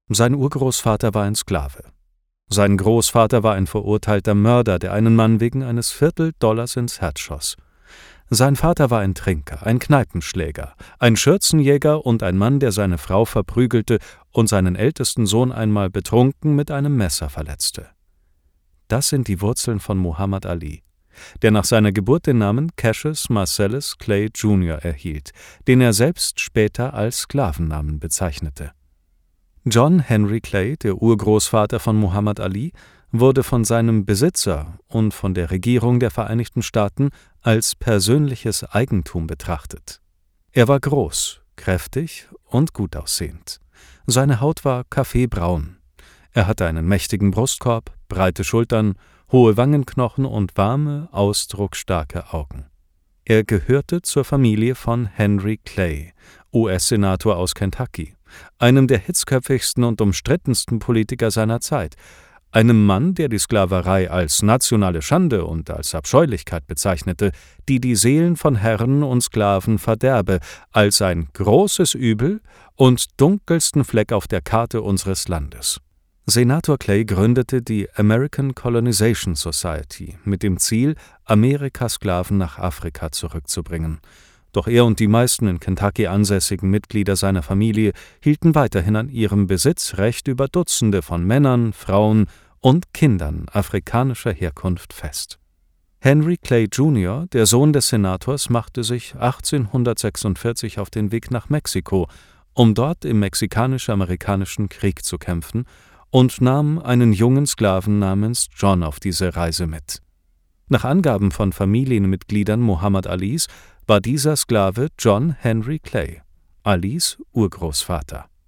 Sein Urgroßvater war ein Sklave. Sein Großvater war ein verurteilter Mörder, der einen Mann wegen eines $250 ins Herz schoss. Sein Vater war ein Trinker, ein Kneipenschläger, ein Schürzenjäger und ein Mann, der seine Frau verprügelte und seinen ältesten Sohn einmal betrunken mit einem Messer verletzte. Das sind die Wurzeln von Muhammad Ali, der nach seiner Geburt den Namen Cassius Marcellus Clay Jr. erhielt, den er selbst später als Sklavennamen bezeichnete. John Henry Clay, der Urgroßvater von Muhammad Ali, wurde von seinem Besitzer und von der Regierung der Vereinigten Staaten als persönliches Eigentum betrachtet. Er war groß, kräftig und gut aussehend. Seine Haut war kaffeebraun. Er hatte einen mächtigen Brustkorb, breite Schultern, hohe Wangenknochen und warme, ausdrucksstarke Augen. Er gehörte zur Familie von Henry Clay, US-Senator aus Kentucky, einem der hitzköpfigsten und umstrittensten Politiker seiner Zeit, einem Mann, der die Sklaverei als nationale Schande und als Abscheulichkeit bezeichnete, die die Seelen von Herren und Sklaven verderbe, als ein großes Übel und dunkelsten Fleck auf der Karte unseres Landes. Senator Clay gründete die American Colonization Society mit dem Ziel, Amerikas Sklaven nach Afrika zurückzubringen. Doch er und die meisten in Kentucky ansässigen Mitglieder seiner Familie hielten weiterhin an ihrem Besitzrecht über Dutzende von Männern, Frauen und Kindern afrikanischer Herkunft fest. Henry Clay Jr., der Sohn des Senators, machte sich 1846 auf den Weg nach Mexiko, um dort im Mexikanisch-Amerikanischen Krieg zu kämpfen, und nahm einen jungen Sklaven namens John auf diese Reise mit. Nach Angaben von Familienmitgliedern Muhammad Alis war dieser Sklave John Henry Clay, Alis Urgroßvater.